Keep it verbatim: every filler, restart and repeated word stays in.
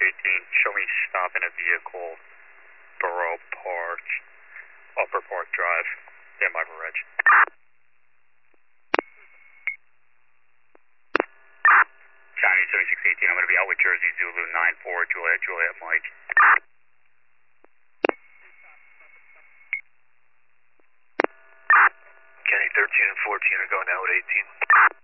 eighteen, show me stopping a vehicle, Borough Park, Upper Park Drive, stand by for reg. County seventy-six eighteen, I'm going to be out with Jersey Zulu nine four, Juliet, Juliet, Mike. County thirteen and fourteen are going out with eighteen.